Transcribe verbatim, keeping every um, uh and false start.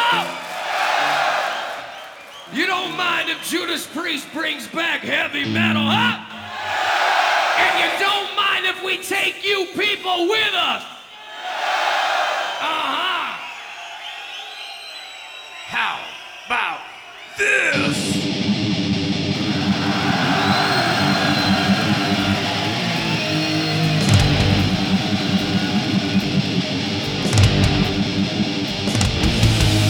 You don't mind if Judas Priest brings back heavy metal, huh? And you don't mind if we take you people with us? Uh-huh. How about this?